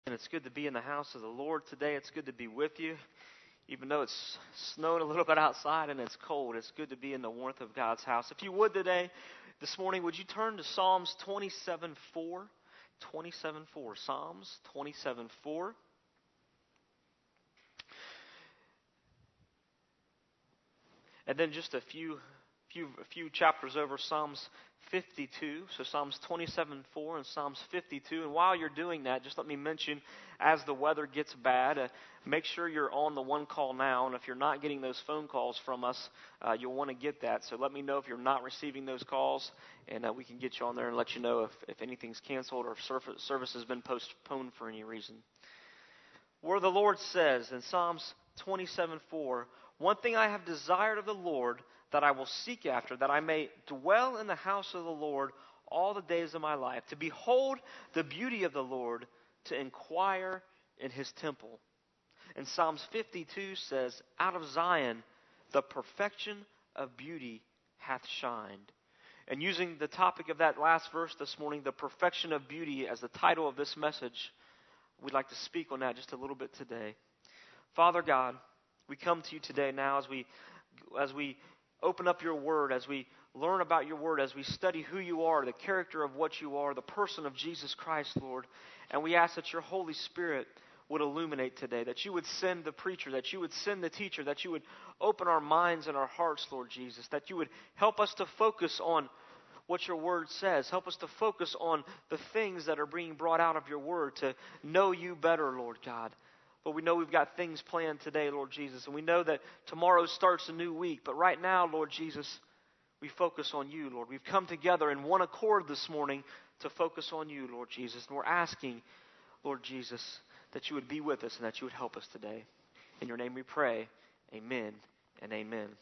And it's good to be in the house of the Lord today. It's good to be with you. Even though it's snowing a little bit outside and it's cold, it's good to be in the warmth of God's house. If you would this morning, would you turn to Psalms 27:4? 27:4. Psalms 27:4. And then just a few chapters over, Psalms 52. So Psalms 27:4 and Psalms 52. And while you're doing that, just let me mention, as the weather gets bad, make sure you're on the one call now. And if you're not getting those phone calls from us, you'll want to get that. So let me know if you're not receiving those calls, and we can get you on there and let you know if anything's canceled or if service has been postponed for any reason. Where the Lord says in Psalms 27:4, "One thing I have desired of the Lord, that I will seek after, that I may dwell in the house of the Lord all the days of my life, to behold the beauty of the Lord, to inquire in his temple." And Psalms 52 says, "Out of Zion the perfection of beauty hath shined." And using the topic of that last verse this morning, the perfection of beauty, as the title of this message, we'd like to speak on that just a little bit today. Father God, we come to you today now as we open up your word, as we learn about your word, as we study who you are, the character of what you are, the person of Jesus Christ, Lord. And we ask that your Holy Spirit would illuminate today, that you would send the preacher, that you would send the teacher, that you would open our minds and our hearts, Lord Jesus, that you would help us to focus on what your word says. Help us to focus on the things that are being brought out of your word, to know you better, Lord God. But we know we've got things planned today, Lord Jesus. And we know that tomorrow starts a new week. But right now, Lord Jesus, we focus on you, Lord. We've come together in one accord this morning to focus on you, Lord Jesus. And we're asking, Lord Jesus, that you would be with us and that you would help us today. In your name we pray. Amen and amen.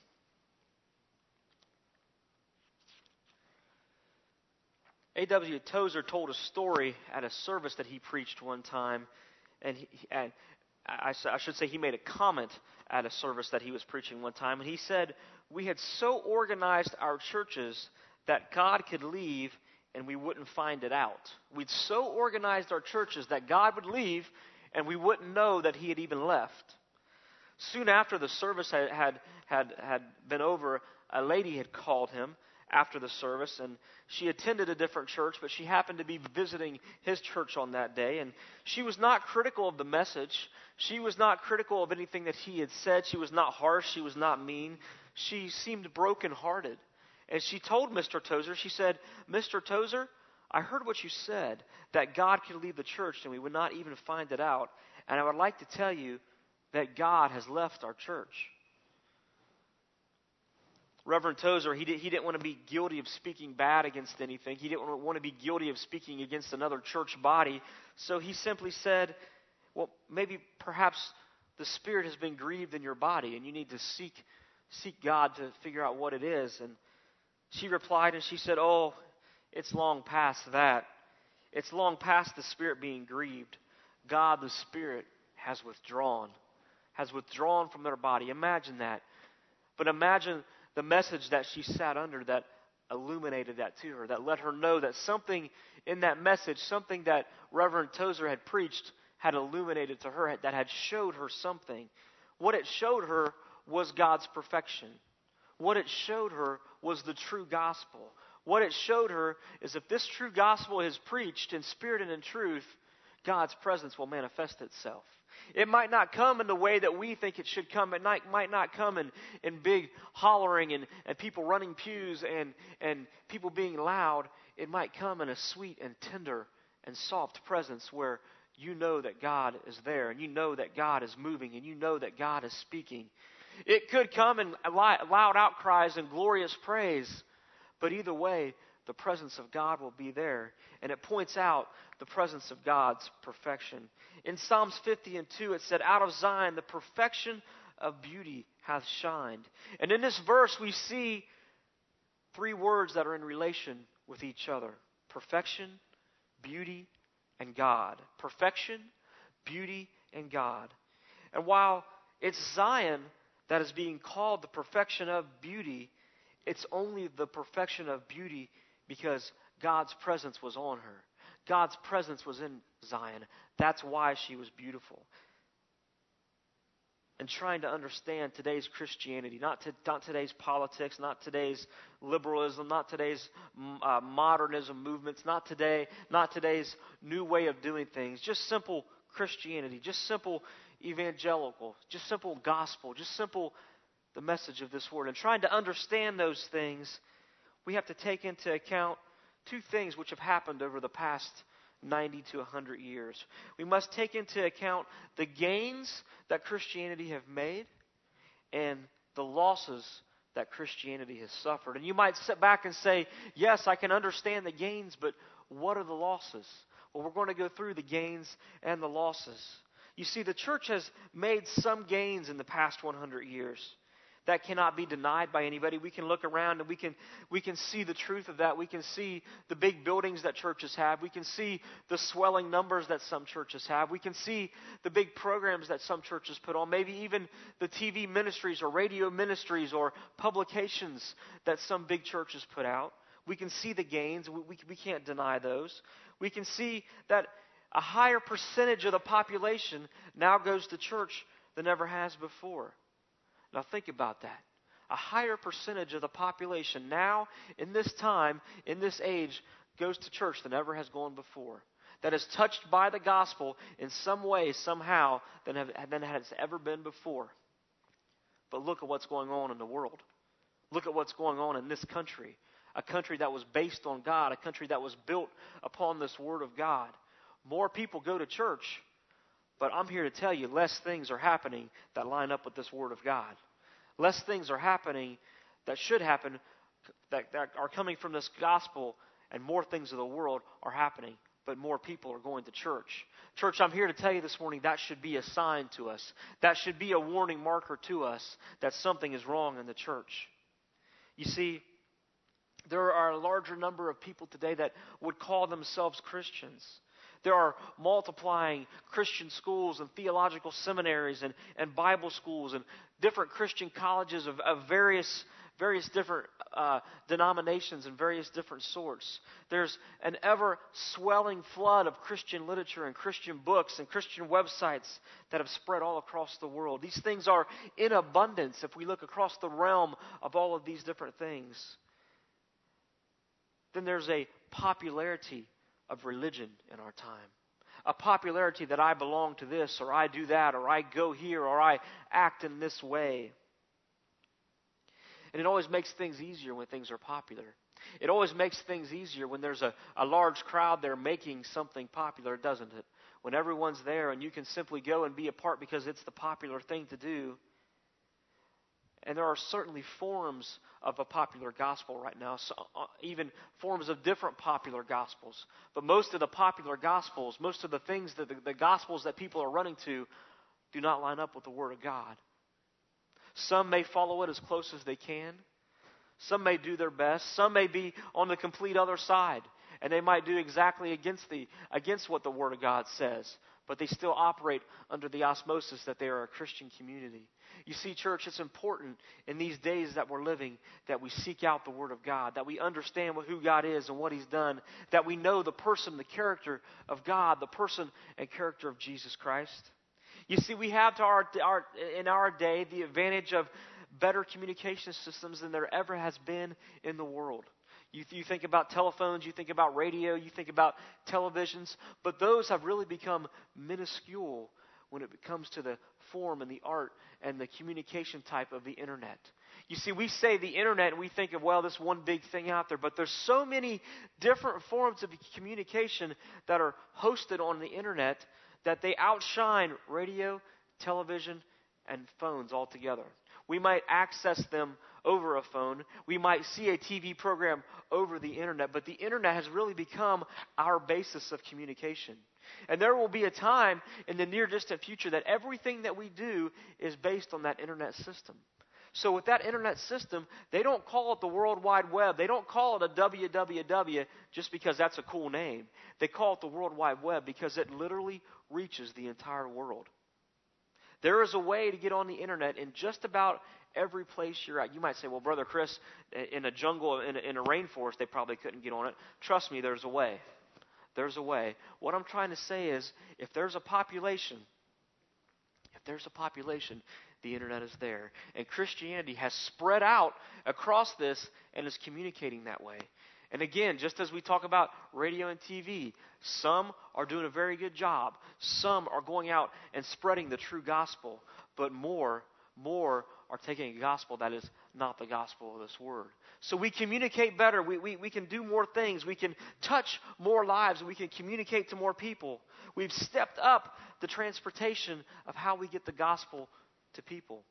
A.W. Tozer told a story at a service that he preached one time. And I should say he made a comment at a service that he was preaching one time. And he said, "We had so organized our churches that God could leave and we wouldn't find it out." We'd so organized our churches that God would leave and we wouldn't know that he had even left. Soon after the service had been over, a lady had called him after the service, and she attended a different church, but she happened to be visiting his church on that day, and she was not critical of the message. She was not critical of anything that he had said. She was not harsh. She was not mean. She seemed brokenhearted, and she told Mr. Tozer, she said, "Mr. Tozer, I heard what you said, that God could leave the church and we would not even find it out, and I would like to tell you that God has left our church." Reverend Tozer, he didn't want to be guilty of speaking bad against anything. He didn't want to be guilty of speaking against another church body. So he simply said, "Well, perhaps the Spirit has been grieved in your body and you need to seek God to figure out what it is." And she replied and she said, "Oh, it's long past that. It's long past the Spirit being grieved. God, the Spirit, has withdrawn from their body." Imagine that. But imagine the message that she sat under that illuminated that to her, that let her know that something in that message, something that Reverend Tozer had preached, had illuminated to her, that had showed her something. What it showed her was God's perfection. What it showed her was the true gospel. What it showed her is if this true gospel is preached in spirit and in truth, God's presence will manifest itself. It might not come in the way that we think it should come. It might not come in big hollering and people running pews and people being loud. It might come in a sweet and tender and soft presence where you know that God is there and you know that God is moving and you know that God is speaking. It could come in loud outcries and glorious praise, but either way, the presence of God will be there. And it points out the presence of God's perfection. In Psalms 50:2, it said, "Out of Zion the perfection of beauty hath shined." And in this verse we see three words that are in relation with each other: perfection, beauty, and God. Perfection, beauty, and God. And while it's Zion that is being called the perfection of beauty, it's only the perfection of beauty because God's presence was on her. God's presence was in Zion. That's why she was beautiful. And trying to understand today's Christianity, not today's politics, not today's liberalism, not today's modernism movements, not today's new way of doing things. Just simple Christianity, just simple evangelical, just simple gospel, just simple the message of this word. And trying to understand those things, we have to take into account two things which have happened over the past 90 to 100 years. We must take into account the gains that Christianity have made and the losses that Christianity has suffered. And you might sit back and say, yes, I can understand the gains, but what are the losses? Well, we're going to go through the gains and the losses. You see, the church has made some gains in the past 100 years. That cannot be denied by anybody. We can look around and we can see the truth of that. We can see the big buildings that churches have. We can see the swelling numbers that some churches have. We can see the big programs that some churches put on. Maybe even the TV ministries or radio ministries or publications that some big churches put out. We can see the gains. We can't deny those. We can see that a higher percentage of the population now goes to church than ever has before. Now think about that. A higher percentage of the population now, in this time, in this age, goes to church than ever has gone before. That is touched by the gospel in some way, somehow, than has ever been before. But look at what's going on in the world. Look at what's going on in this country. A country that was based on God. A country that was built upon this Word of God. More people go to church. But I'm here to tell you, less things are happening that line up with this Word of God. Less things are happening that should happen, that are coming from this gospel, and more things of the world are happening. But more people are going to church. Church, I'm here to tell you this morning, that should be a sign to us. That should be a warning marker to us that something is wrong in the church. You see, there are a larger number of people today that would call themselves Christians. There are multiplying Christian schools and theological seminaries and Bible schools and different Christian colleges of various different denominations and various different sorts. There's an ever-swelling flood of Christian literature and Christian books and Christian websites that have spread all across the world. These things are in abundance if we look across the realm of all of these different things. Then there's a popularity of religion in our time. A popularity that I belong to this, or I do that, or I go here, or I act in this way. And it always makes things easier when things are popular. It always makes things easier when there's a large crowd there making something popular, doesn't it? When everyone's there and you can simply go and be a part because it's the popular thing to do. And there are certainly forms of a popular gospel right now, so even forms of different popular gospels. But most of the popular gospels, most of the things that the gospels that people are running to do not line up with the Word of God. Some may follow it as close as they can. Some may do their best. Some may be on the complete other side. And they might do exactly against what the Word of God says. But they still operate under the osmosis that they are a Christian community. You see, church, it's important in these days that we're living that we seek out the Word of God, that we understand who God is and what He's done, that we know the person, the character of God, the person and character of Jesus Christ. You see, we have in our day the advantage of better communication systems than there ever has been in the world. You think about telephones, you think about radio, you think about televisions, but those have really become minuscule when it comes to the form and the art and the communication type of the internet. You see, we say the internet and we think of, well, this one big thing out there, but there's so many different forms of communication that are hosted on the internet that they outshine radio, television, and phones altogether. We might access them over a phone. We might see a TV program over the internet, but the internet has really become our basis of communication. And there will be a time in the near distant future that everything that we do is based on that internet system. So with that internet system, they don't call it the World Wide Web. They don't call it a www just because that's a cool name. They call it the World Wide Web because it literally reaches the entire world. There is a way to get on the internet in just about every place you're at. You might say, well, Brother Chris, in a jungle, in a rainforest, they probably couldn't get on it. Trust me, there's a way. there's a way. What I'm trying to say is, if there's a population, the internet is there. And Christianity has spread out across this and is communicating that way. And again, just as we talk about radio and TV, some are doing a very good job. Some are going out and spreading the true gospel. But more are taking a gospel that is not the gospel of this word. So we communicate better. We can do more things. We can touch more lives. We can communicate to more people. We've stepped up the transportation of how we get the gospel to people.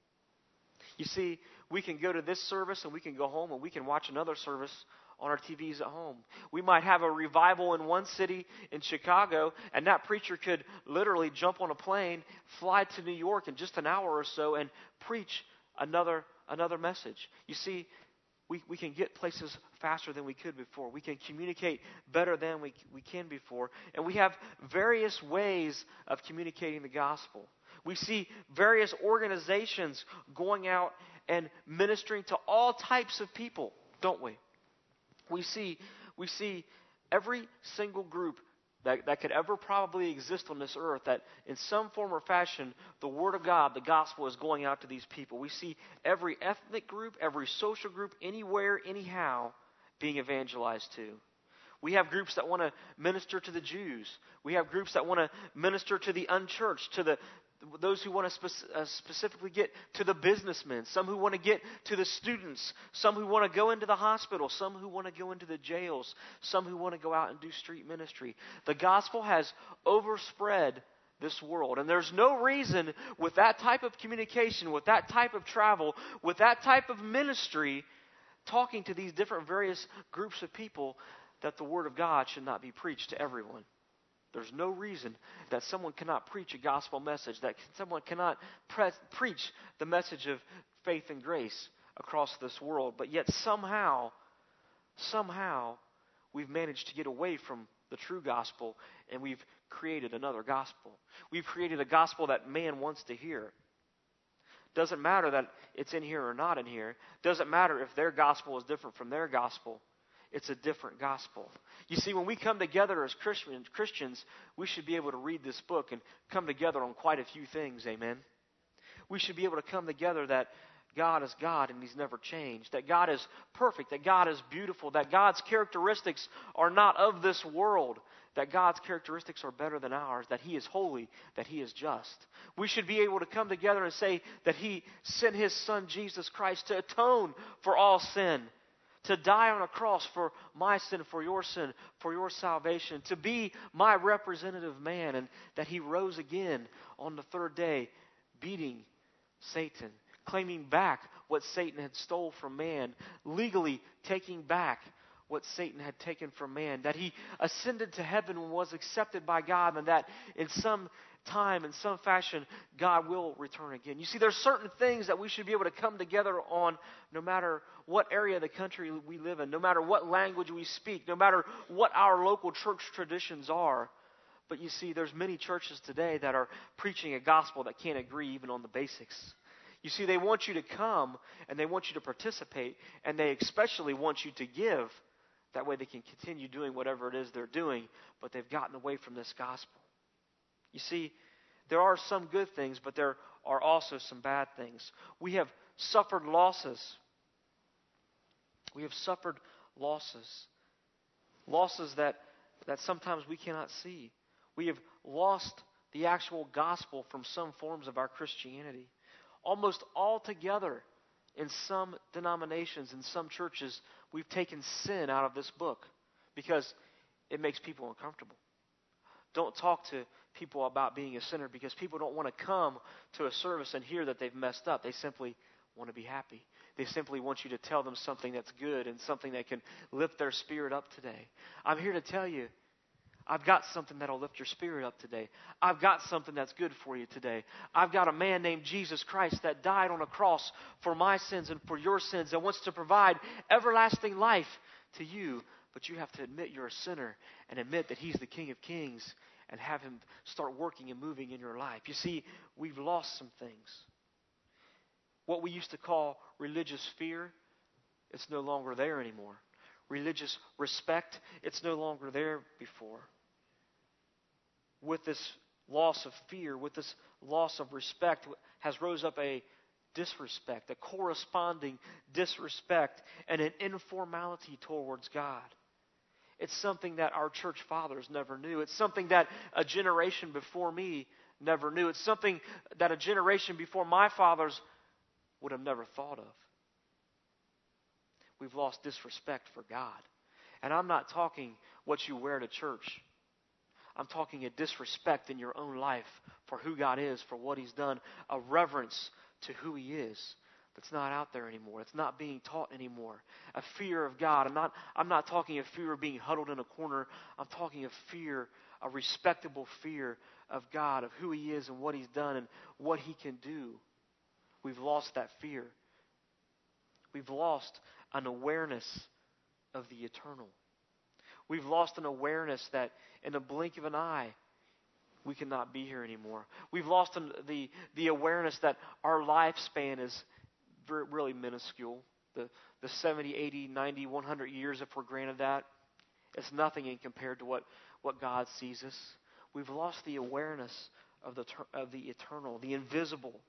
You see, we can go to this service and we can go home and we can watch another service on our TVs at home. We might have a revival in one city in Chicago, and that preacher could literally jump on a plane, fly to New York in just an hour or so, and preach another message. You see, we can get places faster than we could before. We can communicate better than we can before. And we have various ways of communicating the gospel. We see various organizations going out and ministering to all types of people, don't we? We see every single group that could ever probably exist on this earth, that in some form or fashion, the Word of God, the gospel, is going out to these people. We see every ethnic group, every social group, anywhere, anyhow, being evangelized to. We have groups that want to minister to the Jews. We have groups that want to minister to the unchurched, to those who want to specifically get to the businessmen, some who want to get to the students, some who want to go into the hospital, some who want to go into the jails, some who want to go out and do street ministry. The gospel has overspread this world. And there's no reason with that type of communication, with that type of travel, with that type of ministry, talking to these different various groups of people, that the Word of God should not be preached to everyone. There's no reason that someone cannot preach a gospel message, that someone cannot preach the message of faith and grace across this world. But yet somehow, we've managed to get away from the true gospel, and we've created another gospel. We've created a gospel that man wants to hear. Doesn't matter that it's in here or not in here. Doesn't matter if their gospel is different from their gospel. It's a different gospel. You see, when we come together as Christians, we should be able to read this book and come together on quite a few things, amen? We should be able to come together that God is God and He's never changed, that God is perfect, that God is beautiful, that God's characteristics are not of this world, that God's characteristics are better than ours, that He is holy, that He is just. We should be able to come together and say that He sent His Son, Jesus Christ, to atone for all sin, to die on a cross for my sin, for your salvation, to be my representative man, and that He rose again on the third day, beating Satan, claiming back what Satan had stole from man, legally taking back what Satan had taken from man, that He ascended to heaven and was accepted by God, and that in some time, in some fashion, God will return again. You see, there's certain things that we should be able to come together on, no matter what area of the country we live in, no matter what language we speak, no matter what our local church traditions are. But you see, there's many churches today that are preaching a gospel that can't agree even on the basics. You see, they want you to come and they want you to participate, and they especially want you to give. That way they can continue doing whatever it is they're doing, but they've gotten away from this gospel. You see, there are some good things, but there are also some bad things. We have suffered losses. We have suffered losses. Losses that sometimes we cannot see. We have lost the actual gospel from some forms of our Christianity. Almost altogether, in some denominations, in some churches, we've taken sin out of this book because it makes people uncomfortable. Don't talk to people about being a sinner because people don't want to come to a service and hear that they've messed up. They simply want to be happy. They simply want you to tell them something that's good and something that can lift their spirit up today. I'm here to tell you, I've got something that'll lift your spirit up today. I've got something that's good for you today. I've got a man named Jesus Christ that died on a cross for my sins and for your sins and wants to provide everlasting life to you. But you have to admit you're a sinner and admit that He's the King of Kings and have Him start working and moving in your life. You see, we've lost some things. What we used to call religious fear, it's no longer there anymore. Religious respect, it's no longer there before. with this loss of fear, with this loss of respect, has rose up a disrespect, a corresponding disrespect, and an informality towards God. It's something that our church fathers never knew. It's something that a generation before me never knew. It's something that a generation before my fathers would have never thought of. We've lost disrespect for God. And I'm not talking what you wear to church. I'm talking a disrespect in your own life for who God is, for what He's done, a reverence to who He is that's not out there anymore. It's not being taught anymore. A fear of God. I'm not talking a fear of being huddled in a corner. I'm talking a fear, a respectable fear of God, of who He is and what He's done and what He can do. We've lost that fear. We've lost an awareness of the eternal. We've lost an awareness that in a blink of an eye, we cannot be here anymore. We've lost the awareness that our lifespan is really minuscule. The 70, 80, 90, 100 years, if we're granted that, it's nothing in compared to what God sees us. We've lost the awareness of the eternal, the invisible.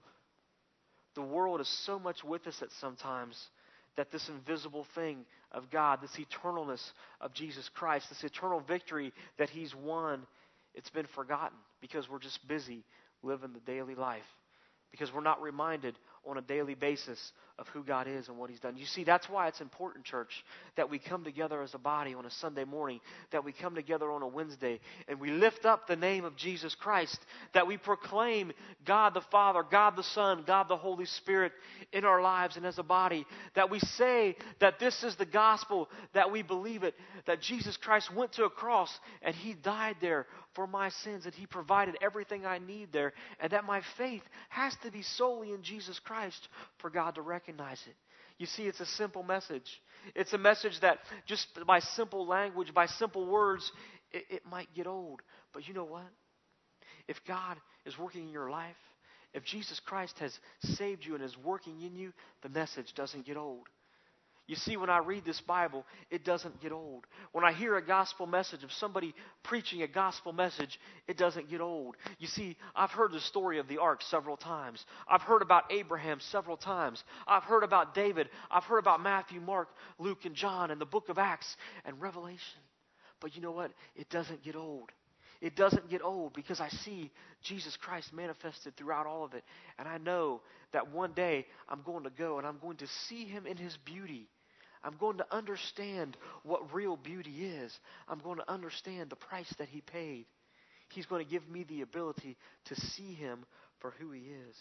The world is so much with us at sometimes that this invisible thing of God, this eternalness of Jesus Christ, this eternal victory that He's won, it's been forgotten because we're just busy living the daily life. Because we're not reminded on a daily basis of who God is and what He's done. You see, that's why it's important, church, that we come together as a body on a Sunday morning, that we come together on a Wednesday, and we lift up the name of Jesus Christ, that we proclaim God the Father, God the Son, God the Holy Spirit in our lives and as a body, that we say that this is the gospel, that we believe it, that Jesus Christ went to a cross and He died there for my sins, and He provided everything I need there, and that my faith has to be solely in Jesus Christ for God to recognize it. You see, it's a simple message. It's a message that just by simple language, by simple words, it might get old. But you know what? If God is working in your life, if Jesus Christ has saved you and is working in you, the message doesn't get old. You see, when I read this Bible, it doesn't get old. When I hear a gospel message of somebody preaching a gospel message, it doesn't get old. You see, I've heard the story of the ark several times. I've heard about Abraham several times. I've heard about David. I've heard about Matthew, Mark, Luke, and John, and the book of Acts and Revelation. But you know what? It doesn't get old. It doesn't get old because I see Jesus Christ manifested throughout all of it. And I know that one day I'm going to go and I'm going to see Him in His beauty. I'm going to understand what real beauty is. I'm going to understand the price that He paid. He's going to give me the ability to see Him for who He is.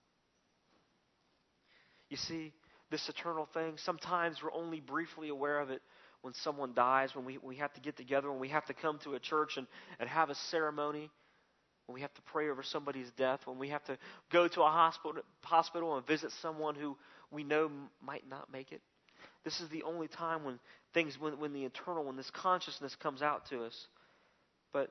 You see, this eternal thing, sometimes we're only briefly aware of it when someone dies, when we have to get together, when we have to come to a church and have a ceremony, when we have to pray over somebody's death, when we have to go to a hospital and visit someone who we know might not make it. This is the only time when the eternal, when this consciousness comes out to us. But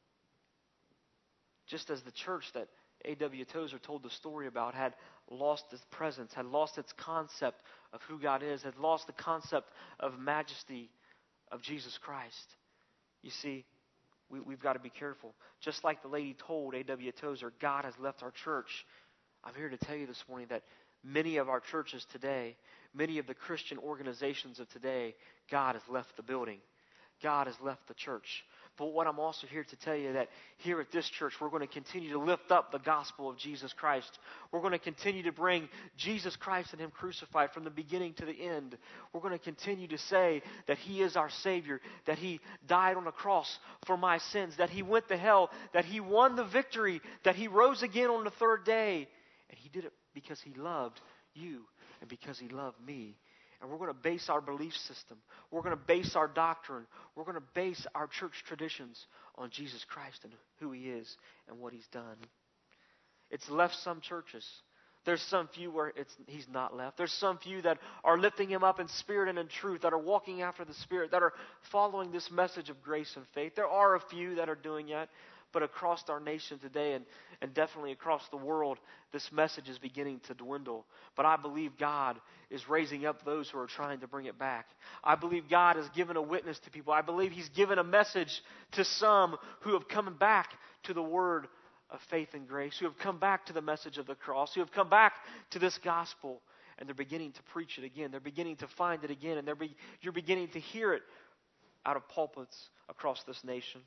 just as the church that A.W. Tozer told the story about had lost its presence, had lost its concept of who God is, had lost the concept of majesty of Jesus Christ. You see, we've got to be careful. Just like the lady told A.W. Tozer, God has left our church. I'm here to tell you this morning that many of our churches today, many of the Christian organizations of today, God has left the building. God has left the church. But what I'm also here to tell you that here at this church, we're going to continue to lift up the gospel of Jesus Christ. We're going to continue to bring Jesus Christ and Him crucified from the beginning to the end. We're going to continue to say that He is our Savior, that He died on the cross for my sins, that He went to hell, that He won the victory, that He rose again on the third day. And He did it because He loved you and because He loved me. And we're going to base our belief system. We're going to base our doctrine. We're going to base our church traditions on Jesus Christ and who He is and what He's done. It's left some churches. There's some few where He's not left. There's some few that are lifting Him up in spirit and in truth, that are walking after the Spirit, that are following this message of grace and faith. There are a few that are doing that. But across our nation today and definitely across the world, this message is beginning to dwindle. But I believe God is raising up those who are trying to bring it back. I believe God has given a witness to people. I believe He's given a message to some who have come back to the word of faith and grace, who have come back to the message of the cross, who have come back to this gospel, and they're beginning to preach it again. They're beginning to find it again, and you're beginning to hear it out of pulpits across this nation.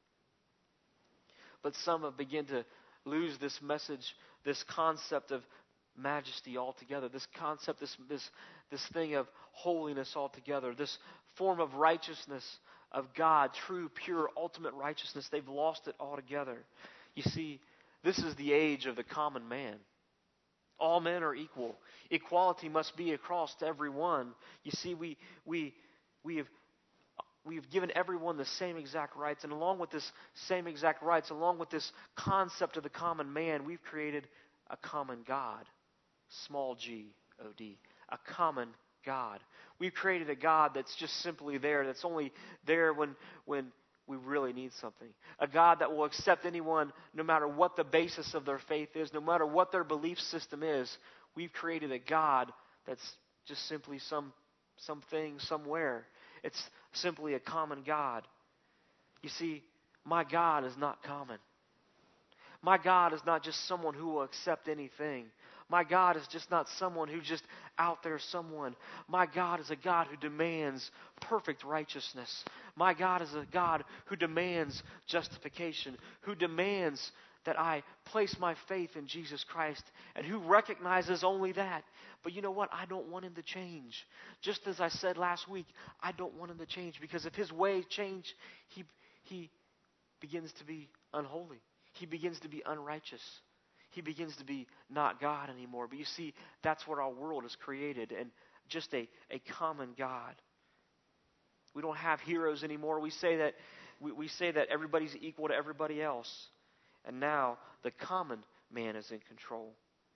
But some have begun to lose this message, this concept of majesty altogether, this concept, this thing of holiness altogether, this form of righteousness of God, true, pure, ultimate righteousness. They've lost it altogether. You see, this is the age of the common man. All men are equal. Equality must be across to everyone. You see, we've given everyone the same exact rights, and along with this same exact rights, along with this concept of the common man, we've created a common God. Small G-O-D. A common God. We've created a God that's just simply there, that's only there when we really need something. A God that will accept anyone no matter what the basis of their faith is, no matter what their belief system is. We've created a God that's just simply something somewhere. It's simply a common God. You see, my God is not common. My God is not just someone who will accept anything. My God is just not someone who's just out there someone. My God is a God who demands perfect righteousness. My God is a God who demands justification, who demands that I place my faith in Jesus Christ, and who recognizes only that. But you know what? I don't want him to change. Just as I said last week, I don't want him to change, because if his ways change, he begins to be unholy. He begins to be unrighteous. He begins to be not God anymore. But you see, that's what our world is created, and just a common God. We don't have heroes anymore. We say that everybody's equal to everybody else. And now the common man is in control.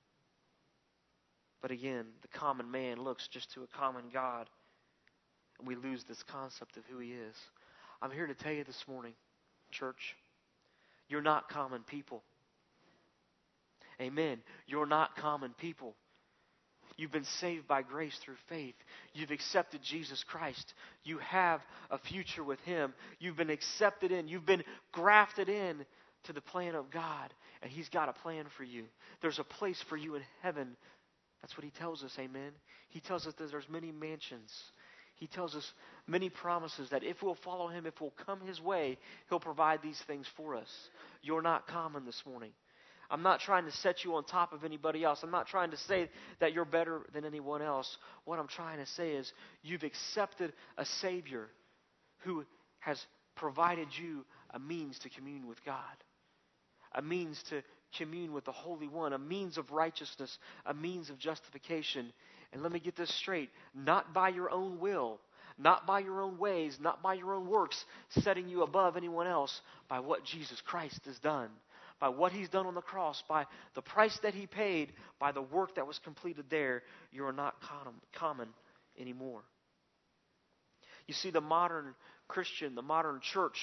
But again, the common man looks just to a common God, and we lose this concept of who he is. I'm here to tell you this morning, church, you're not common people. Amen. You're not common people. You've been saved by grace through faith. You've accepted Jesus Christ. You have a future with him. You've been accepted in. You've been grafted in to the plan of God. And he's got a plan for you. There's a place for you in heaven. That's what he tells us. Amen. He tells us that there's many mansions. He tells us many promises that if we'll follow him, if we'll come his way, he'll provide these things for us. You're not common this morning. I'm not trying to set you on top of anybody else. I'm not trying to say that you're better than anyone else. What I'm trying to say is you've accepted a Savior who has provided you a means to commune with God, a means to commune with the Holy One, a means of righteousness, a means of justification. And let me get this straight, not by your own will, not by your own ways, not by your own works, setting you above anyone else, by what Jesus Christ has done. By what he's done on the cross, by the price that he paid, by the work that was completed there, you are not common anymore. You see, the modern Christian, the modern church,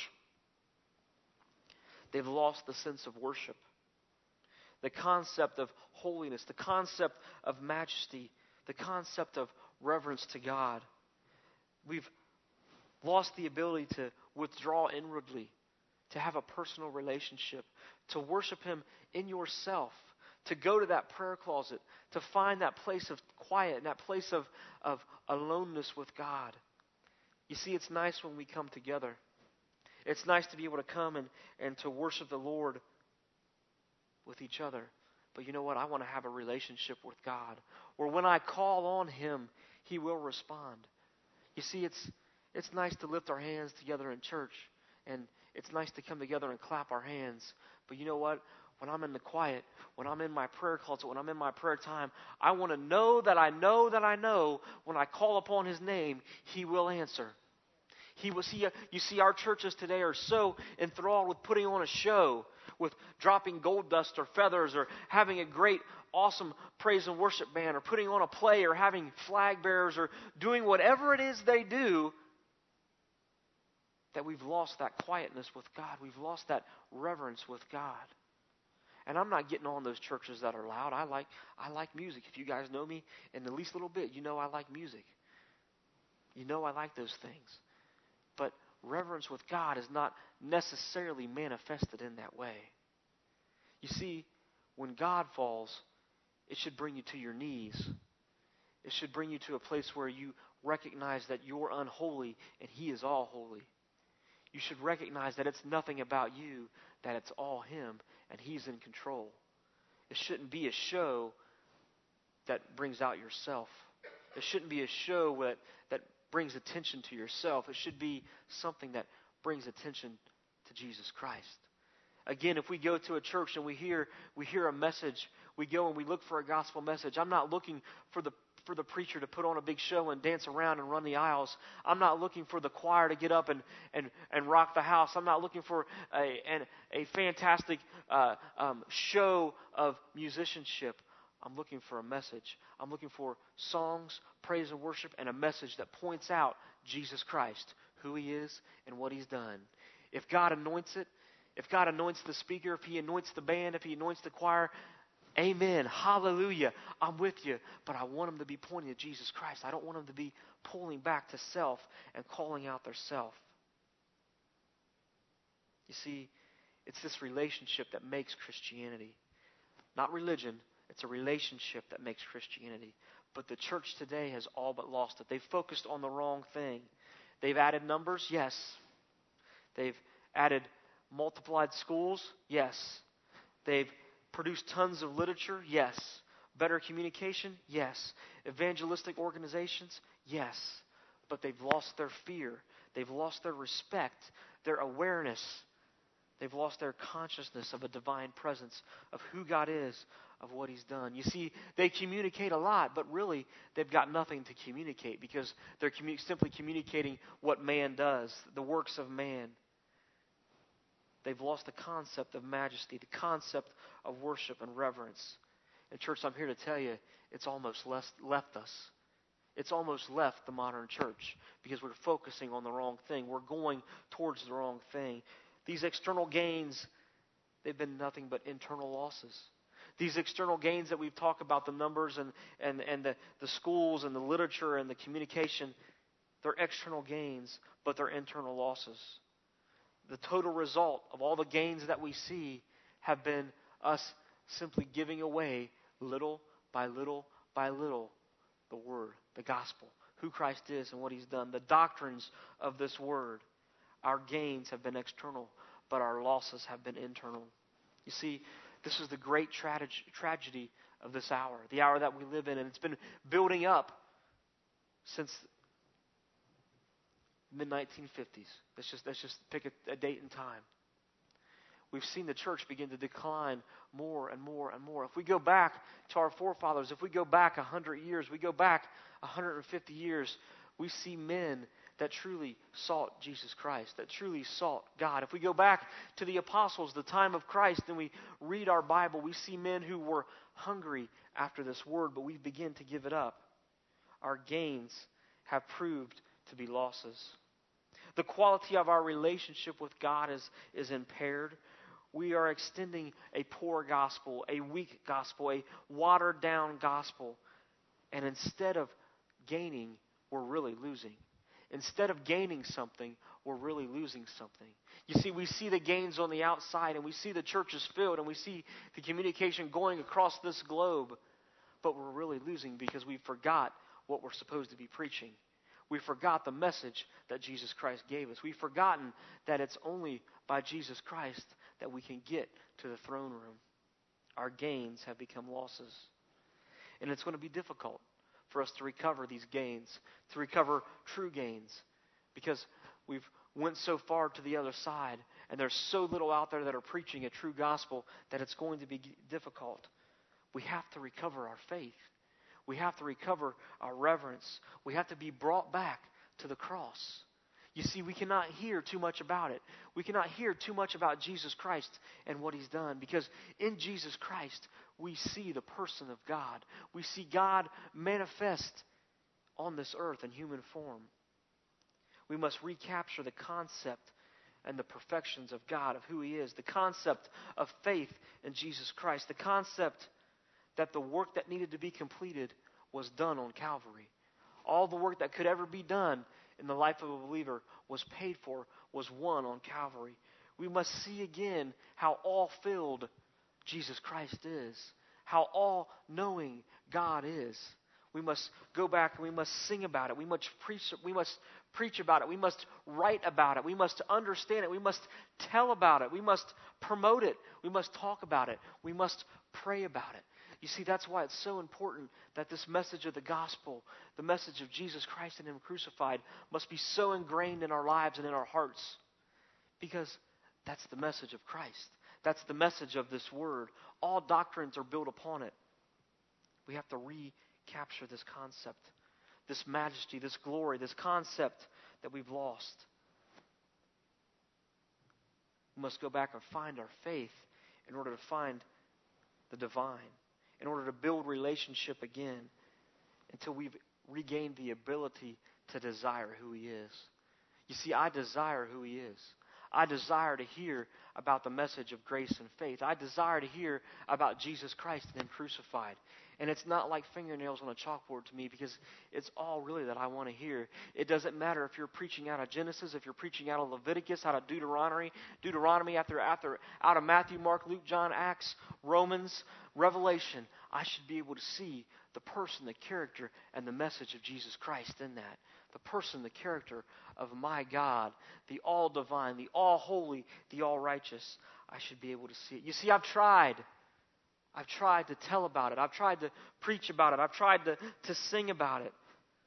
they've lost the sense of worship. The concept of holiness, the concept of majesty, the concept of reverence to God. We've lost the ability to withdraw inwardly, to have a personal relationship, to worship him in yourself, to go to that prayer closet, to find that place of quiet and that place of aloneness with God. You see, it's nice when we come together. It's nice to be able to come and to worship the Lord with each other. But you know what? I want to have a relationship with God, where when I call on him, he will respond. You see, it's nice to lift our hands together in church, and it's nice to come together and clap our hands. But you know what? When I'm in the quiet, when I'm in my prayer closet, when I'm in my prayer time, I want to know that I know when I call upon his name, he will answer. You see, our churches today are so enthralled with putting on a show, with dropping gold dust or feathers, or having a great, awesome praise and worship band, or putting on a play, or having flag bearers, or doing whatever it is they do, that we've lost that quietness with God. We've lost that reverence with God. And I'm not getting on those churches that are loud. I like music. If you guys know me in the least little bit, you know I like music. You know I like those things. But reverence with God is not necessarily manifested in that way. You see, when God falls, it should bring you to your knees. It should bring you to a place where you recognize that you're unholy and He is all holy. You should recognize that it's nothing about you, that it's all Him and He's in control. It shouldn't be a show that brings out yourself. It shouldn't be a show that brings attention to yourself. It should be something that brings attention to Jesus Christ. Again, if we go to a church and we hear a message, we go and we look for a gospel message. I'm not looking for the preacher to put on a big show and dance around and run the aisles. I'm not looking for the choir to get up and rock the house. I'm not looking for a fantastic show of musicianship. I'm looking for a message. I'm looking for songs, praise and worship, and a message that points out Jesus Christ, who He is and what He's done. If God anoints it, if God anoints the speaker, if He anoints the band, if He anoints the choir, amen, hallelujah, I'm with you. But I want them to be pointing to Jesus Christ. I don't want them to be pulling back to self and calling out their self. You see, it's this relationship that makes Christianity. Not religion. It's a relationship that makes Christianity. But the church today has all but lost it. They've focused on the wrong thing. They've added numbers, yes. They've added multiplied schools, yes. They've produced tons of literature, yes. Better communication, yes. Evangelistic organizations, yes. But they've lost their fear. They've lost their respect, their awareness. They've lost their consciousness of a divine presence, of who God is, of what He's done. You see, they communicate a lot, but really they've got nothing to communicate because they're simply communicating what man does, the works of man. They've lost the concept of majesty, the concept of worship and reverence. And church, I'm here to tell you, it's almost left us. It's almost left the modern church because we're focusing on the wrong thing. We're going towards the wrong thing. These external gains, they've been nothing but internal losses. These external gains that we've talked about, the numbers and the schools and the literature and the communication, they're external gains, but they're internal losses. The total result of all the gains that we see have been us simply giving away little by little by little the Word, the gospel, who Christ is and what He's done, the doctrines of this Word. Our gains have been external, but our losses have been internal. You see, this is the great tragedy of this hour, the hour that we live in, and it's been building up since mid-1950s. Let's just pick a date and time. We've seen the church begin to decline more and more and more. If we go back to our forefathers, if we go back 100 years, we go back 150 years, we see men that truly sought Jesus Christ, that truly sought God. If we go back to the apostles, the time of Christ, and we read our Bible, we see men who were hungry after this word, but we begin to give it up. Our gains have proved to be losses. The quality of our relationship with God is impaired. We are extending a poor gospel, a weak gospel, a watered down gospel. And instead of gaining, we're really losing. Instead of gaining something, we're really losing something. You see, we see the gains on the outside, and we see the churches filled, and we see the communication going across this globe. But we're really losing because we forgot what we're supposed to be preaching. We forgot the message that Jesus Christ gave us. We've forgotten that it's only by Jesus Christ that we can get to the throne room. Our gains have become losses. And it's going to be difficult for us to recover these gains, to recover true gains, because we've went so far to the other side, and there's so little out there that are preaching a true gospel that it's going to be difficult. We have to recover our faith. We have to recover our reverence. We have to be brought back to the cross. You see, we cannot hear too much about it. We cannot hear too much about Jesus Christ and what He's done, because in Jesus Christ, we see the person of God. We see God manifest on this earth in human form. We must recapture the concept and the perfections of God, of who He is, the concept of faith in Jesus Christ, the concept that the work that needed to be completed was done on Calvary. All the work that could ever be done in the life of a believer was paid for, was won on Calvary. We must see again how all-filled Jesus Christ is, how all-knowing God is. We must go back and we must sing about it. We must preach about it. We must write about it. We must understand it. We must tell about it. We must promote it. We must talk about it. We must pray about it. You see, that's why it's so important that this message of the gospel, the message of Jesus Christ and Him crucified, must be so ingrained in our lives and in our hearts. Because that's the message of Christ. That's the message of this word. All doctrines are built upon it. We have to recapture this concept, this majesty, this glory, this concept that we've lost. We must go back and find our faith in order to find the divine, in order to build relationship again until we've regained the ability to desire who He is. You see, I desire who He is. I desire to hear about the message of grace and faith. I desire to hear about Jesus Christ and Him crucified. And it's not like fingernails on a chalkboard to me, because it's all really that I want to hear. It doesn't matter if you're preaching out of Genesis, if you're preaching out of Leviticus, out of Deuteronomy out of Matthew, Mark, Luke, John, Acts, Romans, Revelation. I should be able to see the person, the character, and the message of Jesus Christ in that. The person, the character of my God, the all-divine, the all-holy, the all-righteous. I should be able to see it. You see, I've tried to tell about it. I've tried to preach about it. I've tried to sing about it,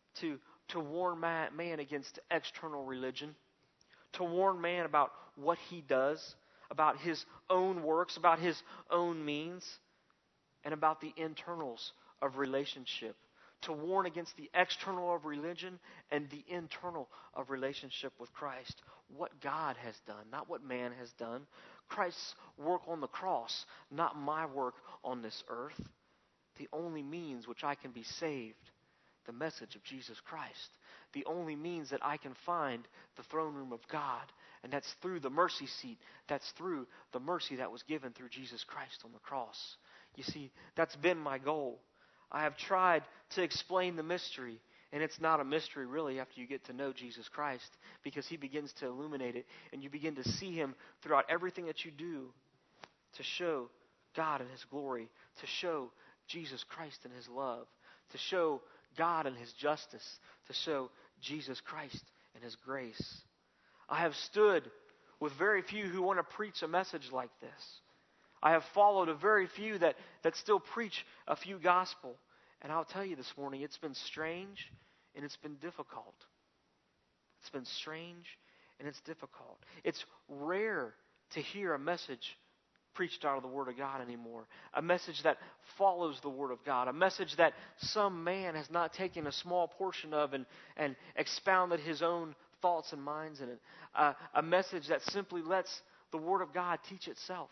to warn man against external religion, to warn man about what he does, about his own works, about his own means, and about the internals of relationship. To warn against the external of religion and the internal of relationship with Christ. What God has done, not what man has done. Christ's work on the cross, not my work on this earth. The only means which I can be saved, the message of Jesus Christ. The only means that I can find the throne room of God. And that's through the mercy seat. That's through the mercy that was given through Jesus Christ on the cross. You see, that's been my goal. I have tried to explain the mystery, and it's not a mystery really after you get to know Jesus Christ, because He begins to illuminate it, and you begin to see Him throughout everything that you do, to show God and His glory, to show Jesus Christ and His love, to show God and His justice, to show Jesus Christ and His grace. I have stood with very few who want to preach a message like this. I have followed a very few that still preach a few gospel. And I'll tell you this morning, it's been strange and it's been difficult. It's been strange and it's difficult. It's rare to hear a message preached out of the Word of God anymore. A message that follows the Word of God. A message that some man has not taken a small portion of and expounded his own thoughts and minds in it. A message that simply lets the Word of God teach itself.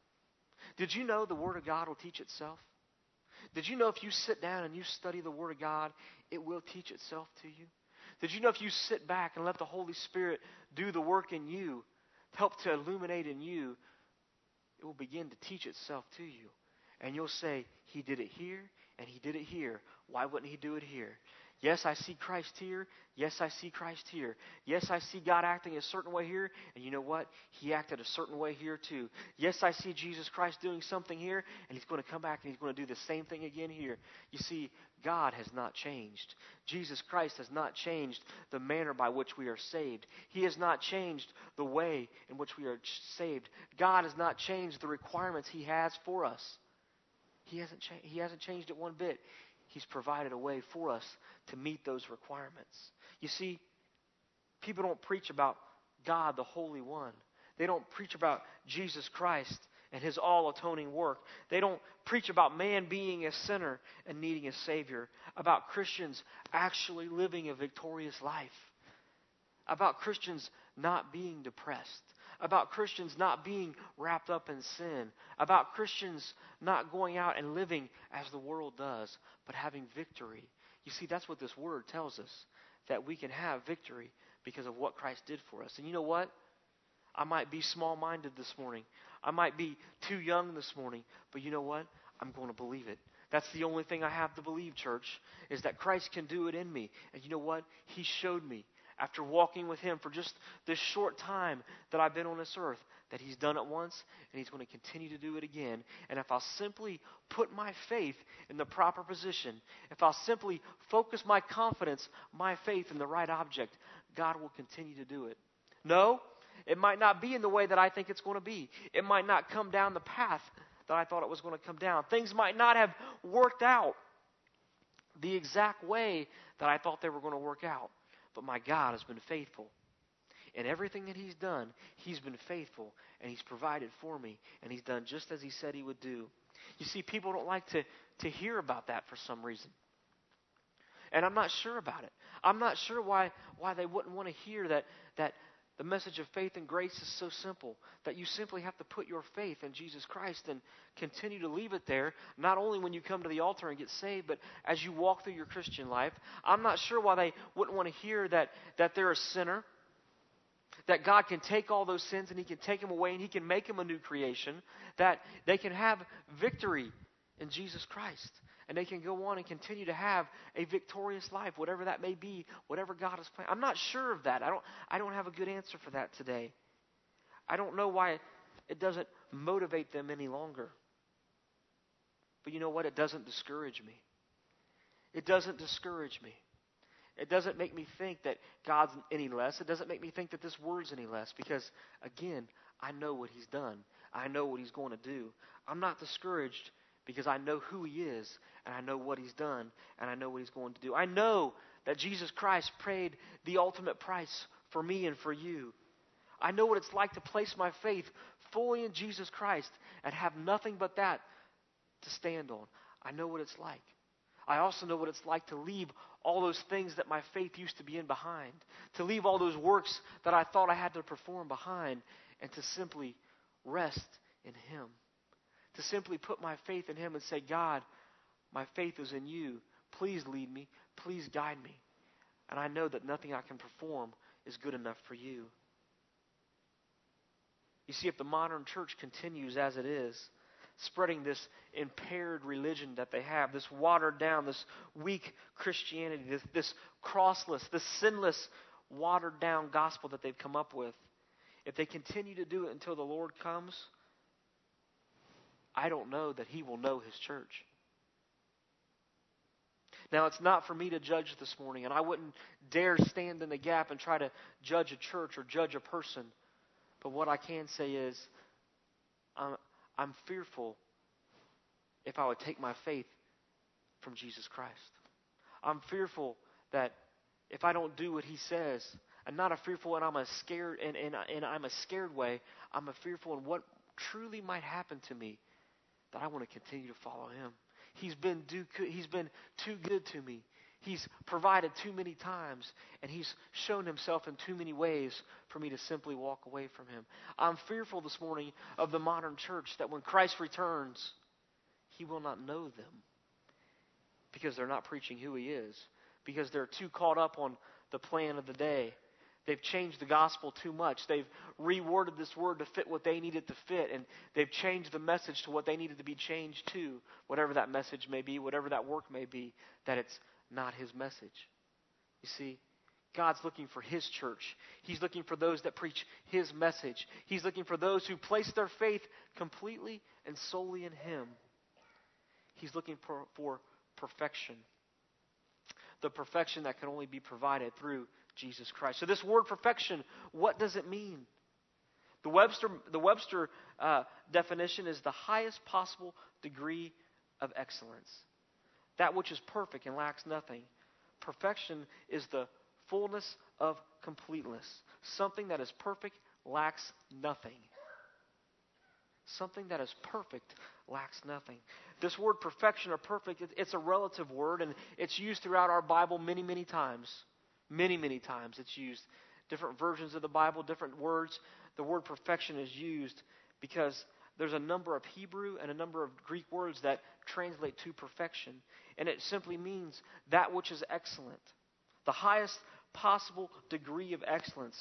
Did you know the Word of God will teach itself? Did you know if you sit down and you study the Word of God, it will teach itself to you? Did you know if you sit back and let the Holy Spirit do the work in you, help to illuminate in you, it will begin to teach itself to you. And you'll say, He did it here and He did it here. Why wouldn't He do it here? Yes, I see Christ here. Yes, I see Christ here. Yes, I see God acting a certain way here. And you know what? He acted a certain way here too. Yes, I see Jesus Christ doing something here. And He's going to come back and He's going to do the same thing again here. You see, God has not changed. Jesus Christ has not changed the manner by which we are saved. He has not changed the way in which we are saved. God has not changed the requirements He has for us. He hasn't changed it one bit. He's provided a way for us to meet those requirements. You see, people don't preach about God, the Holy One. They don't preach about Jesus Christ and His all-atoning work. They don't preach about man being a sinner and needing a Savior. About Christians actually living a victorious life. About Christians not being depressed. About Christians not being wrapped up in sin. About Christians not going out and living as the world does, but having victory. You see, that's what this word tells us, that we can have victory because of what Christ did for us. And you know what? I might be small-minded this morning. I might be too young this morning, but you know what? I'm going to believe it. That's the only thing I have to believe, church, is that Christ can do it in me. And you know what? He showed me. after walking with Him for just this short time that I've been on this earth, that He's done it once and He's going to continue to do it again. And if I'll simply put my faith in the proper position, if I'll simply focus my confidence, my faith in the right object, God will continue to do it. No, it might not be in the way that I think it's going to be. It might not come down the path that I thought it was going to come down. Things might not have worked out the exact way that I thought they were going to work out. But my God has been faithful. In everything that He's done, He's been faithful, and He's provided for me, and He's done just as He said He would do. You see, people don't like to hear about that for some reason. And I'm not sure about it. I'm not sure why they wouldn't want to hear that the message of faith and grace is so simple, that you simply have to put your faith in Jesus Christ and continue to leave it there, not only when you come to the altar and get saved, but as you walk through your Christian life. I'm not sure why they wouldn't want to hear that they're a sinner, that God can take all those sins and He can take them away and He can make them a new creation, that they can have victory in Jesus Christ. And they can go on and continue to have a victorious life, whatever that may be, whatever God has planned. I'm not sure of that. I don't have a good answer for that today. I don't know why it doesn't motivate them any longer. But you know what? It doesn't discourage me. It doesn't discourage me. It doesn't make me think that God's any less. It doesn't make me think that this word's any less. Because, again, I know what He's done. I know what He's going to do. I'm not discouraged because I know who He is, and I know what He's done, and I know what He's going to do. I know that Jesus Christ paid the ultimate price for me and for you. I know what it's like to place my faith fully in Jesus Christ and have nothing but that to stand on. I know what it's like. I also know what it's like to leave all those things that my faith used to be in behind, to leave all those works that I thought I had to perform behind, and to simply rest in Him. To simply put my faith in Him and say, God, my faith is in You. Please lead me. Please guide me. And I know that nothing I can perform is good enough for You. You see, if the modern church continues as it is, spreading this impaired religion that they have, this watered down, this weak Christianity, this crossless, this sinless, watered down gospel that they've come up with, if they continue to do it until the Lord comes, I don't know that He will know His church. Now, it's not for me to judge this morning, and I wouldn't dare stand in the gap and try to judge a church or judge a person. But what I can say is, I'm fearful if I would take my faith from Jesus Christ. I'm fearful that if I don't do what He says, and not a fearful and I'm a scared and I'm a scared way, I'm a fearful in what truly might happen to me, that I want to continue to follow Him. He's been too good to me. He's provided too many times, and He's shown Himself in too many ways for me to simply walk away from Him. I'm fearful this morning of the modern church, that when Christ returns, He will not know them because they're not preaching who He is, because they're too caught up on the plan of the day. They've changed the gospel too much. They've reworded this word to fit what they needed to fit, and they've changed the message to what they needed to be changed to, whatever that message may be, whatever that work may be, that it's not His message. You see, God's looking for His church. He's looking for those that preach His message. He's looking for those who place their faith completely and solely in Him. He's looking for perfection. The perfection that can only be provided through Jesus Christ. So this word perfection, what does it mean? The Webster definition is the highest possible degree of excellence. That which is perfect and lacks nothing. Perfection is the fullness of completeness. Something that is perfect lacks nothing. Something that is perfect lacks nothing. This word perfection or perfect, it's a relative word, and it's used throughout our Bible many, many times. Many, many times it's used. Different versions of the Bible, different words. The word perfection is used because there's a number of Hebrew and a number of Greek words that translate to perfection. And it simply means that which is excellent. The highest possible degree of excellence.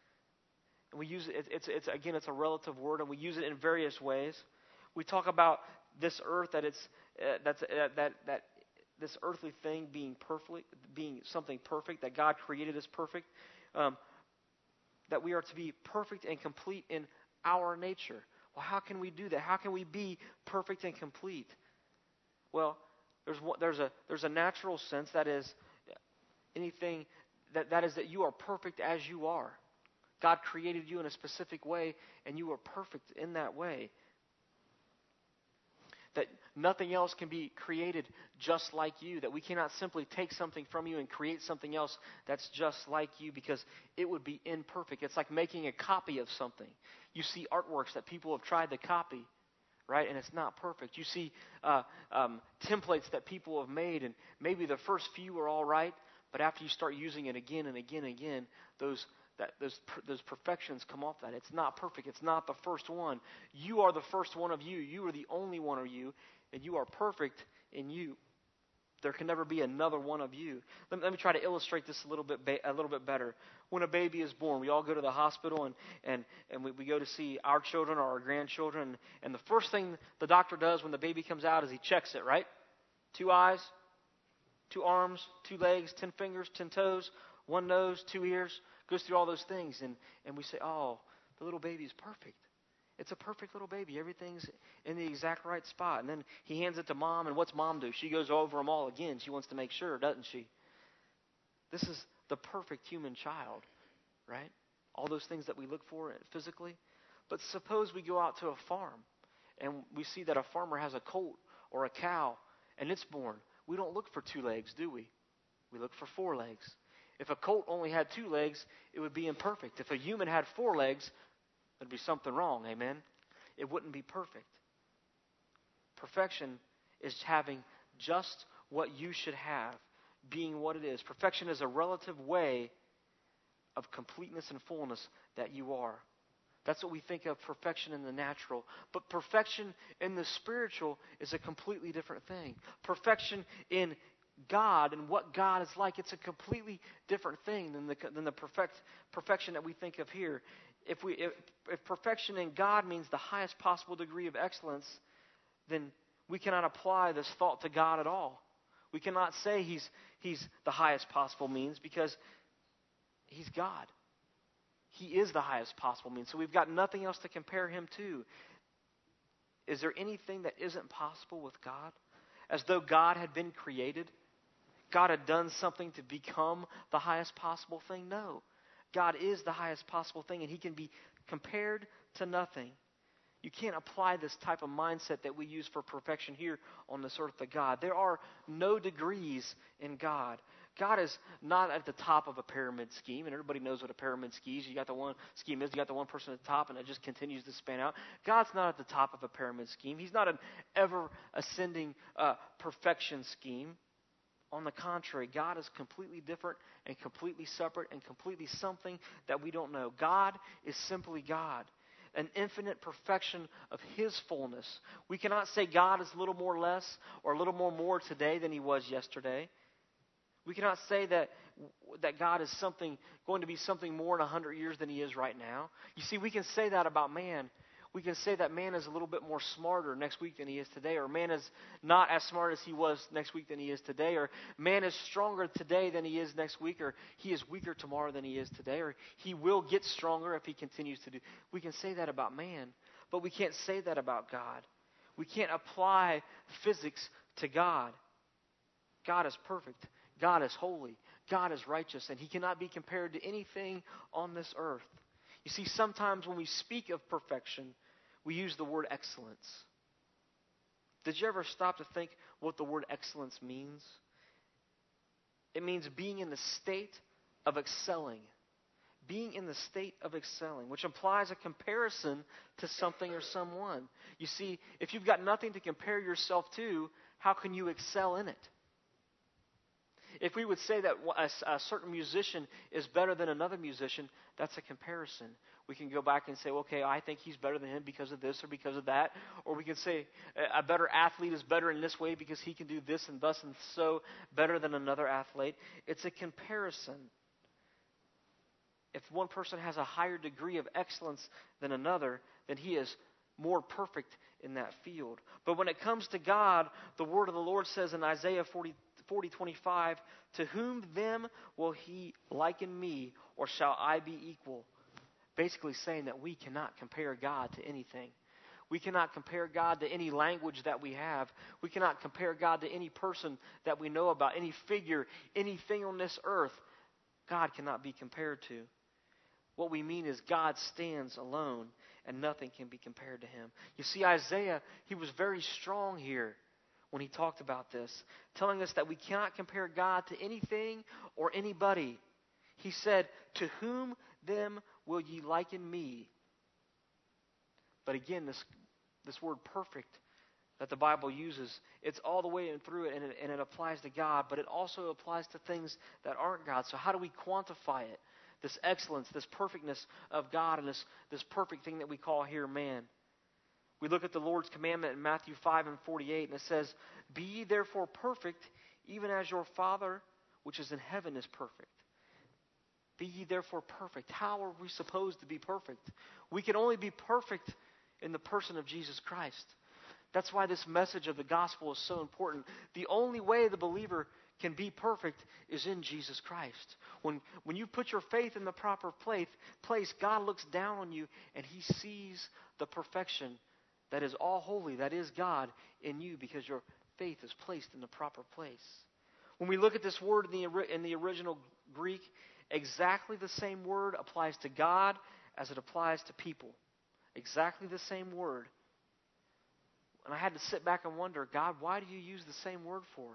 And we use it, it's a relative word, and we use it in various ways. We talk about this earth, that this earthly thing being perfect, being something perfect, that God created as perfect. um, that we are to be perfect and complete in our nature. Well, how can we do that? How can we be perfect and complete? Well, there's a natural sense, that is anything that is that you are perfect as you are. God created you in a specific way, and you are perfect in that way. That nothing else can be created just like you. That we cannot simply take something from you and create something else that's just like you, because it would be imperfect. It's like making a copy of something. You see artworks that people have tried to copy, right? And it's not perfect. You see templates that people have made, and maybe the first few are all right, but after you start using it again and again and again, those perfections come off that. It's not perfect. It's not the first one. You are the first one of you. You are the only one of you, and you are perfect in you. There can never be another one of you. Let me try to illustrate this a little bit better. When a baby is born, we all go to the hospital and we go to see our children or our grandchildren. And the first thing the doctor does when the baby comes out is he checks it, right? 2 eyes, 2 arms, 2 legs, 10 fingers, 10 toes, 1 nose, 2 ears. Goes through all those things, and we say, oh, the little baby is perfect. It's a perfect little baby. Everything's in the exact right spot. And then he hands it to mom, and what's mom do? She goes over them all again. She wants to make sure, doesn't she? This is the perfect human child, right? All those things that we look for physically. But suppose we go out to a farm, and we see that a farmer has a colt or a cow, and it's born. We don't look for 2 legs, do we? We look for 4 legs. If a colt only had 2 legs, it would be imperfect. If a human had 4 legs, there'd be something wrong, amen? It wouldn't be perfect. Perfection is having just what you should have, being what it is. Perfection is a relative way of completeness and fullness that you are. That's what we think of perfection in the natural. But perfection in the spiritual is a completely different thing. Perfection in God and what God is like, it's a completely different thing than the perfection that we think of here. If perfection in God means the highest possible degree of excellence, then we cannot apply this thought to God at all. We cannot say He's the highest possible means, because He's God. He is the highest possible means. So we've got nothing else to compare Him to. Is there anything that isn't possible with God? As though God had been created? God had done something to become the highest possible thing? No. God is the highest possible thing, and He can be compared to nothing. You can't apply this type of mindset that we use for perfection here on this earth to God. There are no degrees in God. God is not at the top of a pyramid scheme, and everybody knows what a pyramid scheme is. You got the one person at the top, and it just continues to span out. God's not at the top of a pyramid scheme. He's not an ever-ascending perfection scheme. On the contrary, God is completely different and completely separate and completely something that we don't know. God is simply God, an infinite perfection of His fullness. We cannot say God is a little more less or a little more today than He was yesterday. We cannot say that God is going to be something more in 100 years than He is right now. You see, we can say that about man. We can say that man is a little bit more smarter next week than he is today, or man is not as smart as he was next week than he is today, or man is stronger today than he is next week, or he is weaker tomorrow than he is today, or he will get stronger if he continues to do. We can say that about man, but we can't say that about God. We can't apply physics to God. God is perfect. God is holy. God is righteous, and He cannot be compared to anything on this earth. You see, sometimes when we speak of perfection, we use the word excellence. Did you ever stop to think what the word excellence means? It means being in the state of excelling. Being in the state of excelling, which implies a comparison to something or someone. You see, if you've got nothing to compare yourself to, how can you excel in it? If we would say that a certain musician is better than another musician, that's a comparison. We can go back and say, okay, I think he's better than him because of this or because of that. Or we can say a better athlete is better in this way because he can do this and thus and so better than another athlete. It's a comparison. If one person has a higher degree of excellence than another, then he is more perfect in that field. But when it comes to God, the word of the Lord says in Isaiah 40:25, to whom them will he liken me, or shall I be equal? Basically saying that we cannot compare God to anything. We cannot compare God to any language that we have. We cannot compare God to any person that we know about, any figure, anything on this earth. God cannot be compared to. What we mean is God stands alone and nothing can be compared to him. You see, Isaiah, he was very strong here when he talked about this, telling us that we cannot compare God to anything or anybody. He said, to whom then will ye liken me? But again, this word perfect that the Bible uses, it's all the way in through it, and it applies to God, but it also applies to things that aren't God. So how do we quantify it? This excellence, this perfectness of God, and this perfect thing that we call here man. We look at the Lord's commandment in Matthew 5:48, and it says, be ye therefore perfect, even as your Father which is in heaven is perfect. Be ye therefore perfect. How are we supposed to be perfect? We can only be perfect in the person of Jesus Christ. That's why this message of the gospel is so important. The only way the believer can be perfect is in Jesus Christ. When you put your faith in the proper place, God looks down on you and he sees the perfection that is all holy, that is God in you, because your faith is placed in the proper place. When we look at this word in the original Greek, exactly the same word applies to God as it applies to people. Exactly the same word. And I had to sit back and wonder, God, why do you use the same word for?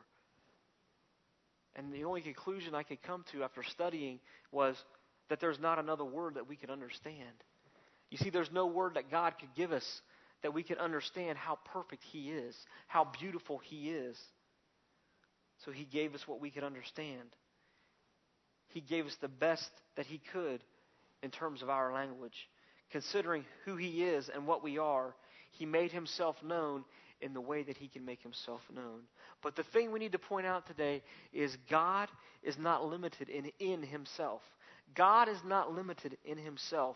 And the only conclusion I could come to after studying was that there's not another word that we could understand. You see, there's no word that God could give us that we could understand how perfect he is, how beautiful he is. So he gave us what we could understand. He gave us the best that he could in terms of our language. Considering who he is and what we are, he made himself known in the way that he can make himself known. But the thing we need to point out today is God is not limited in himself. God is not limited in himself.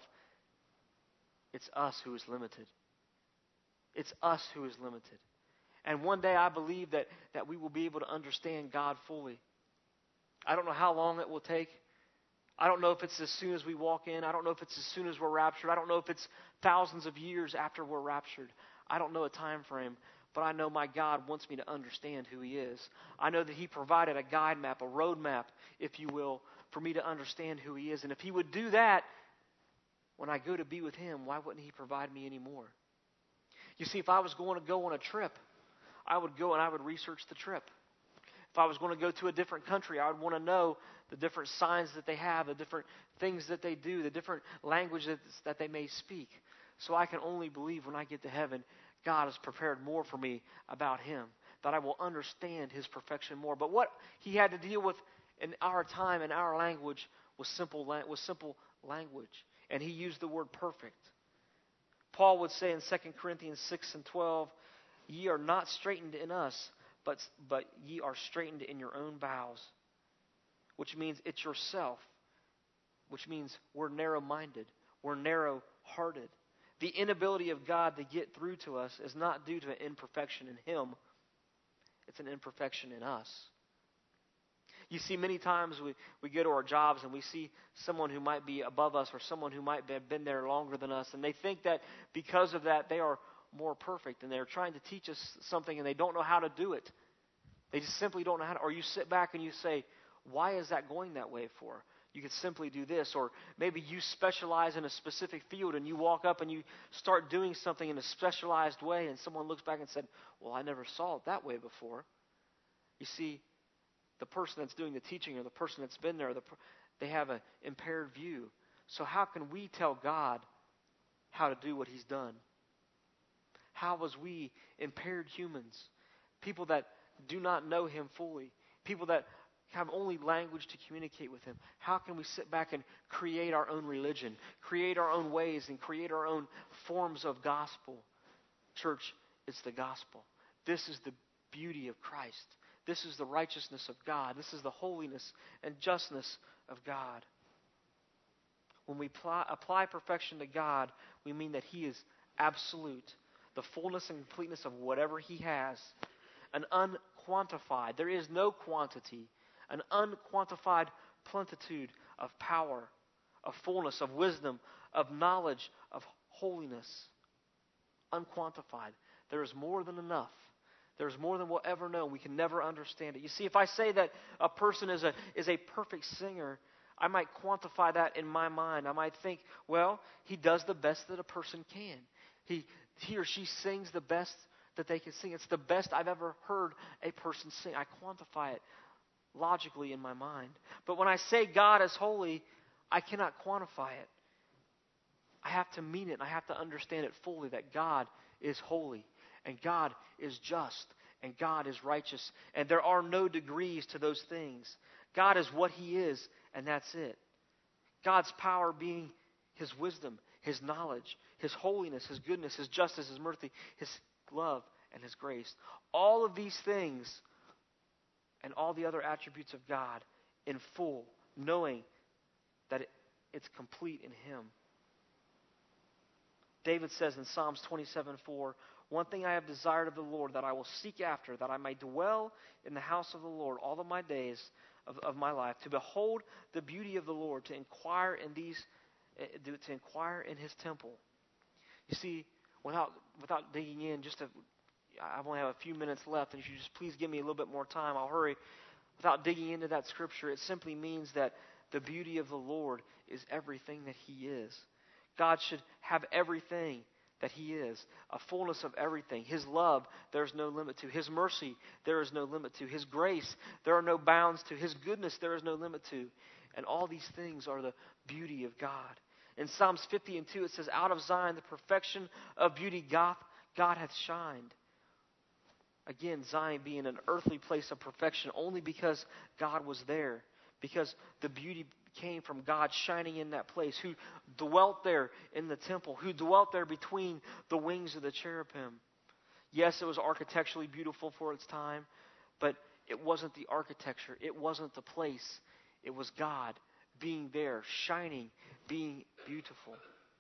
It's us who is limited. It's us who is limited. And one day I believe that we will be able to understand God fully. I don't know how long it will take. I don't know if it's as soon as we walk in. I don't know if it's as soon as we're raptured. I don't know if it's thousands of years after we're raptured. I don't know a time frame, but I know my God wants me to understand who he is. I know that he provided a guide map, a road map, if you will, for me to understand who he is. And if he would do that, when I go to be with him, why wouldn't he provide me any more? You see, if I was going to go on a trip, I would go and I would research the trip. If I was going to go to a different country, I would want to know the different signs that they have, the different things that they do, the different languages that they may speak. So I can only believe when I get to heaven, God has prepared more for me about him, that I will understand his perfection more. But what he had to deal with in our time and our language was simple language. And he used the word perfect. Paul would say in 2 Corinthians 6:12, ye are not straitened in us, but ye are straitened in your own bowels. Which means it's yourself. Which means we're narrow-minded. We're narrow-hearted. The inability of God to get through to us is not due to an imperfection in him. It's an imperfection in us. You see, many times we go to our jobs and we see someone who might be above us or someone who might have been there longer than us, and they think that because of that they are more perfect, and they're trying to teach us something and they don't know how to do it. They just simply don't know how to. Or you sit back and you say, why is that going that way for? You could simply do this. Or maybe you specialize in a specific field and you walk up and you start doing something in a specialized way, and someone looks back and said, well, I never saw it that way before. You see, the person that's doing the teaching or the person that's been there, they have an impaired view. So how can we tell God how to do what he's done? How was we impaired humans, people that do not know him fully, people that have only language to communicate with him, how can we sit back and create our own religion, create our own ways, and create our own forms of gospel? Church, it's the gospel. This is the beauty of Christ. This is the righteousness of God. This is the holiness and justness of God. When we apply perfection to God, we mean that he is absolute, the fullness and completeness of whatever he has. an unquantified, there is no quantity, an unquantified plenitude of power, of fullness, of wisdom, of knowledge, of holiness. Unquantified. There is more than enough. There's more than we'll ever know. We can never understand it. You see, if I say that a person is a perfect singer, I might quantify that in my mind. I might think, well, he does the best that a person can. He or she sings the best that they can sing. It's the best I've ever heard a person sing. I quantify it logically in my mind. But when I say God is holy, I cannot quantify it. I have to mean it, and I have to understand it fully, that God is holy, and God is just, and God is righteous, and there are no degrees to those things. God is what He is, and that's it. God's power being His wisdom, His knowledge, His holiness, His goodness, His justice, His mercy, His love, and His grace. All of these things and all the other attributes of God in full, knowing that it's complete in Him. David says in Psalms 27:4, "One thing I have desired of the Lord, that I will seek after, that I may dwell in the house of the Lord all of my days of my life, to behold the beauty of the Lord, to inquire in His temple." You see, without digging in, I only have a few minutes left, and if you just please give me a little bit more time, I'll hurry. Without digging into that scripture, it simply means that the beauty of the Lord is everything that He is. God should have everything that He is, a fullness of everything. His love, there is no limit to. His mercy, there is no limit to. His grace, there are no bounds to. His goodness, there is no limit to. And all these things are the beauty of God. In Psalms 50:2, it says, "Out of Zion, the perfection of beauty God hath shined." Again, Zion being an earthly place of perfection only because God was there. Because the beauty came from God shining in that place, who dwelt there in the temple, who dwelt there between the wings of the cherubim. Yes, it was architecturally beautiful for its time, but it wasn't the architecture. It wasn't the place. It was God being there, shining, being beautiful.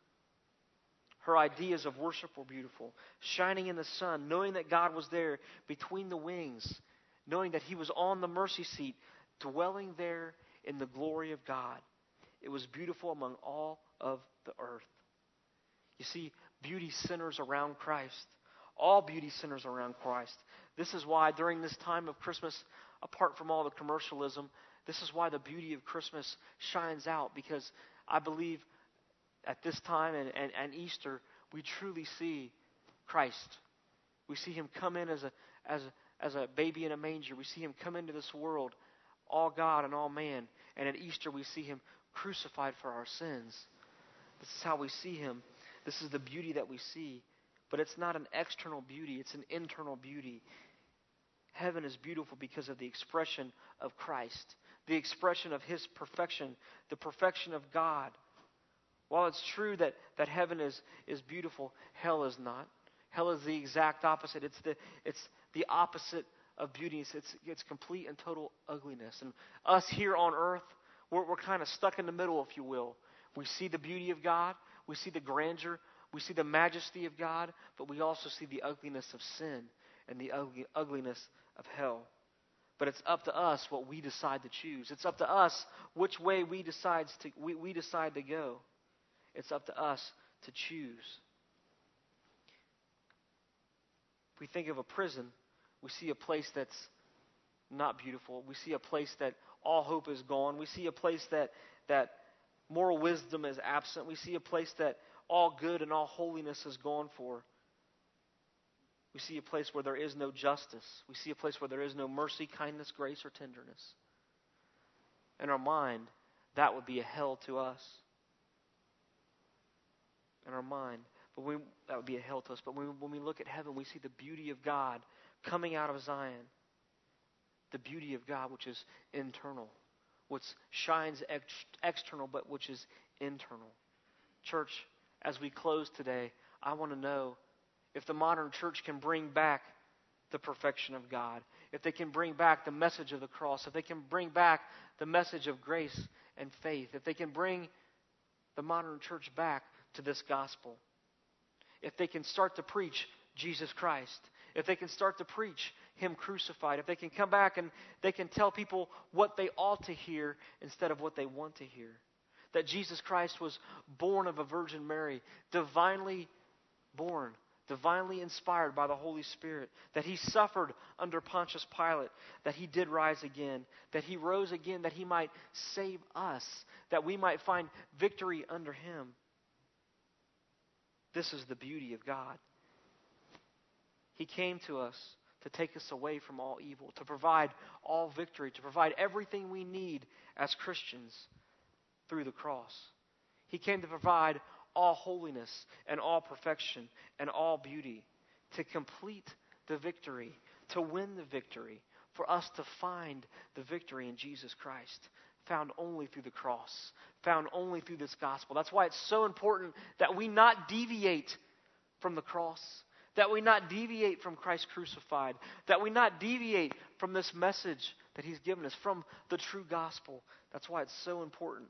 Her ideas of worship were beautiful. Shining in the sun, knowing that God was there between the wings, knowing that He was on the mercy seat, dwelling there in the glory of God. It was beautiful among all of the earth. You see, beauty centers around Christ. All beauty centers around Christ. This is why during this time of Christmas, apart from all the commercialism, this is why the beauty of Christmas shines out, because I believe at this time and Easter, we truly see Christ. We see Him come in as a baby in a manger. We see Him come into this world, all God and all man. And at Easter, we see Him crucified for our sins. This is how we see Him. This is the beauty that we see. But it's not an external beauty. It's an internal beauty. Heaven is beautiful because of the expression of Christ, the expression of His perfection, the perfection of God. While it's true that heaven is beautiful, hell is not. Hell is the exact opposite. It's the opposite of beauty. It's complete and total ugliness. And us here on earth, we're kind of stuck in the middle, if you will. We see the beauty of God. We see the grandeur. We see the majesty of God. But we also see the ugliness of sin and the ugliness of hell. But it's up to us what we decide to choose. It's up to us which way we decide to go. It's up to us to choose. If we think of a prison, we see a place that's not beautiful. We see a place that all hope is gone. We see a place that moral wisdom is absent. We see a place that all good and all holiness is gone for. We see a place where there is no justice. We see a place where there is no mercy, kindness, grace, or tenderness. In our mind, that would be a hell to us. In our mind, that would be a hell to us. But when we look at heaven, we see the beauty of God coming out of Zion. The beauty of God, which is internal, which shines external, but which is internal. Church, as we close today, I want to know if the modern church can bring back the perfection of God, if they can bring back the message of the cross, if they can bring back the message of grace and faith, if they can bring the modern church back to this gospel, if they can start to preach Jesus Christ, if they can start to preach Him crucified, if they can come back and they can tell people what they ought to hear instead of what they want to hear. That Jesus Christ was born of a Virgin Mary, divinely born, divinely inspired by the Holy Spirit, that He suffered under Pontius Pilate, that He did rise again, that He rose again, that He might save us, that we might find victory under Him. This is the beauty of God. He came to us to take us away from all evil, to provide all victory, to provide everything we need as Christians through the cross. He came to provide all holiness and all perfection and all beauty, to complete the victory, to win the victory, for us to find the victory in Jesus Christ, found only through the cross, found only through this gospel. That's why it's so important that we not deviate from the cross, that we not deviate from Christ crucified, that we not deviate from this message that He's given us, from the true gospel. That's why it's so important.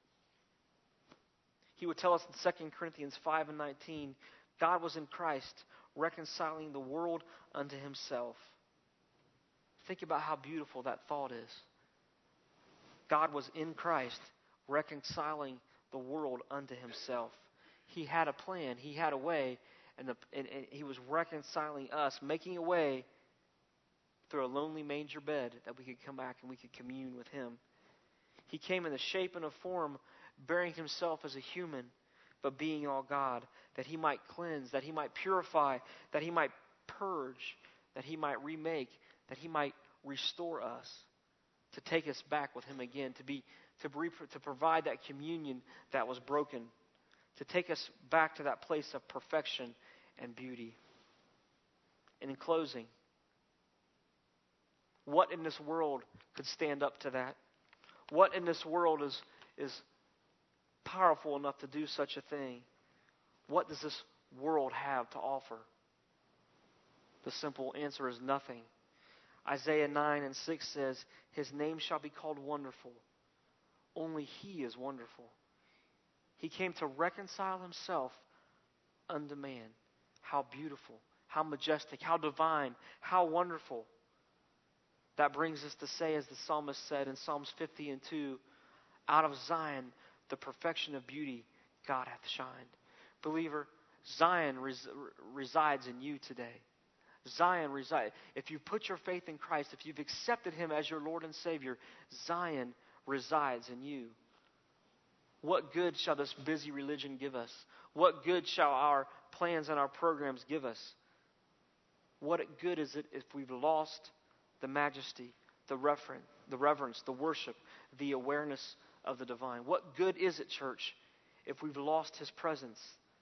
He would tell us in 2 Corinthians 5:19, God was in Christ reconciling the world unto Himself. Think about how beautiful that thought is. God was in Christ reconciling the world unto Himself. He had a plan. He had a way. And He was reconciling us, making a way through a lonely manger bed that we could come back and we could commune with Him. He came in the shape and a form, bearing Himself as a human, but being all God, that He might cleanse, that He might purify, that He might purge, that He might remake, that He might restore us, to take us back with Him again, to provide that communion that was broken, to take us back to that place of perfection and beauty. And in closing, what in this world could stand up to that? What in this world is powerful enough to do such a thing? What does this world have to offer? The simple answer is nothing. Isaiah 9:6 says, His name shall be called Wonderful. Only He is wonderful. He came to reconcile Himself unto man. How beautiful, how majestic, how divine, how wonderful. That brings us to say, as the psalmist said in Psalms 50:2, out of Zion the perfection of beauty God hath shined. Believer, Zion resides in you today. Zion resides. If you put your faith in Christ, if you've accepted Him as your Lord and Savior, Zion resides in you. What good shall this busy religion give us? What good shall our plans and our programs give us? What good is it if we've lost the majesty, the reverence, the worship, the awareness of the divine? What good is it, church, if we've lost His presence?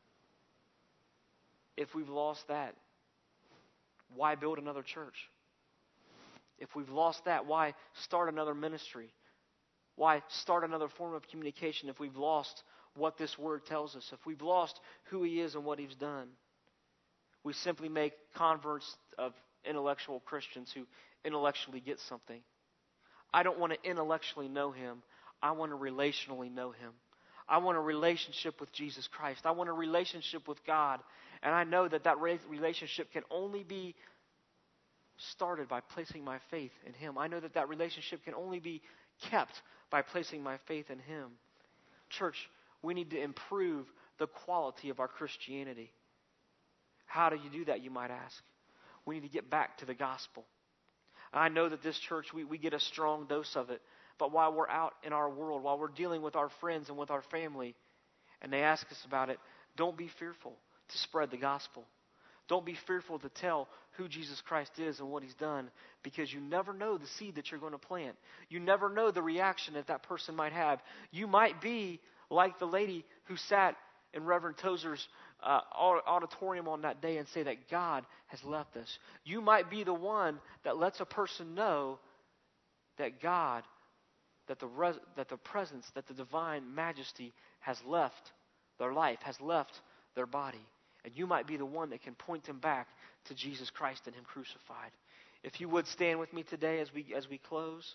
If we've lost that, why build another church? If we've lost that, why start another ministry? Why start another form of communication if we've lost what this Word tells us? If we've lost who He is and what He's done? We simply make converts of intellectual Christians who intellectually get something. I don't want to intellectually know Him. I want to relationally know Him. I want a relationship with Jesus Christ. I want a relationship with God. And I know that relationship can only be started by placing my faith in Him. I know that relationship can only be kept by placing my faith in Him. Church, we need to improve the quality of our Christianity. How do you do that, you might ask? We need to get back to the gospel. And I know that this church, we get a strong dose of it. But while we're out in our world, while we're dealing with our friends and with our family, and they ask us about it, don't be fearful to spread the gospel. Don't be fearful to tell who Jesus Christ is and what He's done, because you never know the seed that you're going to plant. You never know the reaction that person might have. You might be like the lady who sat in Reverend Tozer's auditorium on that day and say that God has left us. You might be the one that lets a person know that God, that the presence, that the divine majesty has left their life, has left their body. And you might be the one that can point them back to Jesus Christ and Him crucified. If you would stand with me today as we close.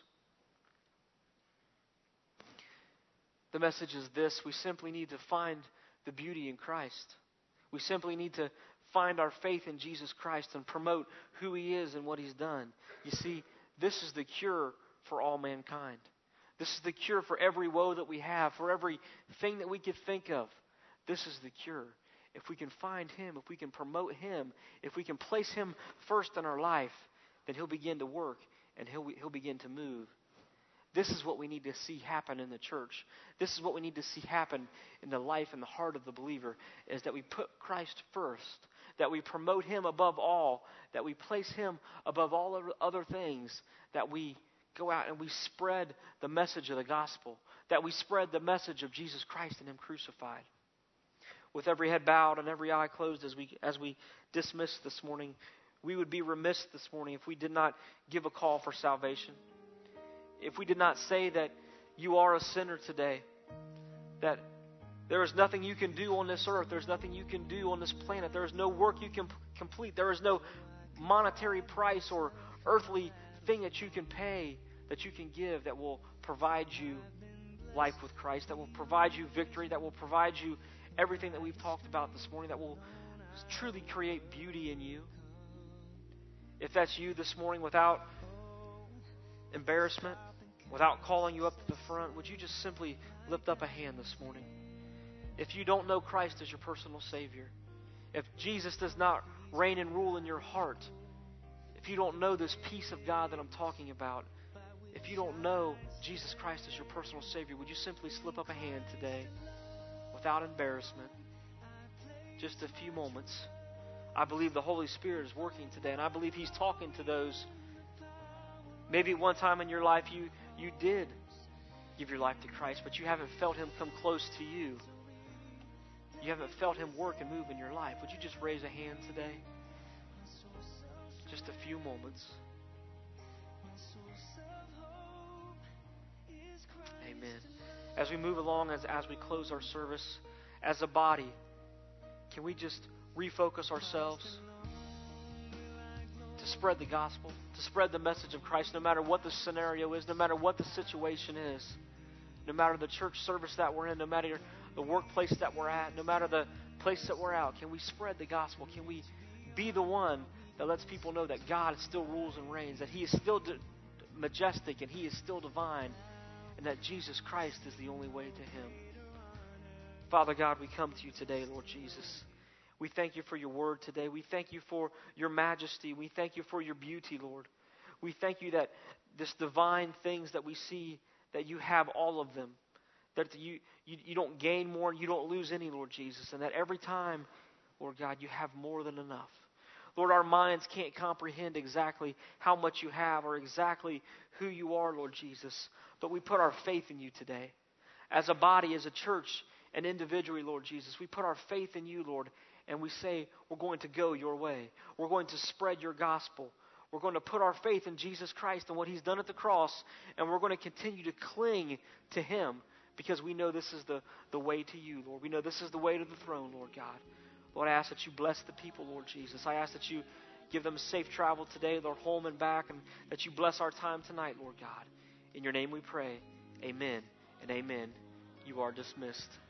The message is this: we simply need to find the beauty in Christ. We simply need to find our faith in Jesus Christ and promote who He is and what He's done. You see, this is the cure for all mankind. This is the cure for every woe that we have, for everything that we could think of. This is the cure. If we can find Him, if we can promote Him, if we can place Him first in our life, then He'll begin to work and He'll begin to move. This is what we need to see happen in the church. This is what we need to see happen in the life and the heart of the believer, is that we put Christ first, that we promote Him above all, that we place Him above all other things, that we go out and we spread the message of the gospel, that we spread the message of Jesus Christ and Him crucified. With every head bowed and every eye closed as we dismiss this morning, we would be remiss this morning if we did not give a call for salvation. If we did not say that you are a sinner today, that there is nothing you can do on this earth, there's nothing you can do on this planet, there is no work you can complete, there is no monetary price or earthly thing that you can pay, that you can give, that will provide you life with Christ, that will provide you victory, that will provide you everything that we've talked about this morning, that will truly create beauty in you. If that's you this morning, without embarrassment, without calling you up to the front, would you just simply lift up a hand this morning? If you don't know Christ as your personal Savior, if Jesus does not reign and rule in your heart, if you don't know this peace of God that I'm talking about, if you don't know Jesus Christ as your personal Savior, would you simply slip up a hand today without embarrassment? Just a few moments. I believe the Holy Spirit is working today, and I believe He's talking to those. Maybe one time in your life you did give your life to Christ, but you haven't felt Him come close to you. You haven't felt Him work and move in your life. Would you just raise a hand today? Just a few moments. Amen. As we move along, as we close our service, as a body, can we just refocus ourselves to spread the gospel, to spread the message of Christ, no matter what the scenario is, no matter what the situation is, no matter the church service that we're in, no matter the workplace that we're at, no matter the place that we're out, can we spread the gospel? Can we be the one that lets people know that God still rules and reigns, that He is still majestic and He is still divine, and that Jesus Christ is the only way to Him? Father God, we come to You today, Lord Jesus. We thank You for Your word today. We thank You for Your majesty. We thank You for Your beauty, Lord. We thank You that this divine things that we see, that You have all of them. That you don't gain more and You don't lose any, Lord Jesus. And that every time, Lord God, You have more than enough. Lord, our minds can't comprehend exactly how much You have or exactly who You are, Lord Jesus. But we put our faith in You today. As a body, as a church, and individually, Lord Jesus, we put our faith in You, Lord. And we say, we're going to go Your way. We're going to spread Your gospel. We're going to put our faith in Jesus Christ and what He's done at the cross. And we're going to continue to cling to Him, because we know this is the way to You, Lord. We know this is the way to the throne, Lord God. Lord, I ask that You bless the people, Lord Jesus. I ask that You give them safe travel today, Lord, home and back, and that You bless our time tonight, Lord God. In Your name we pray. Amen and amen. You are dismissed.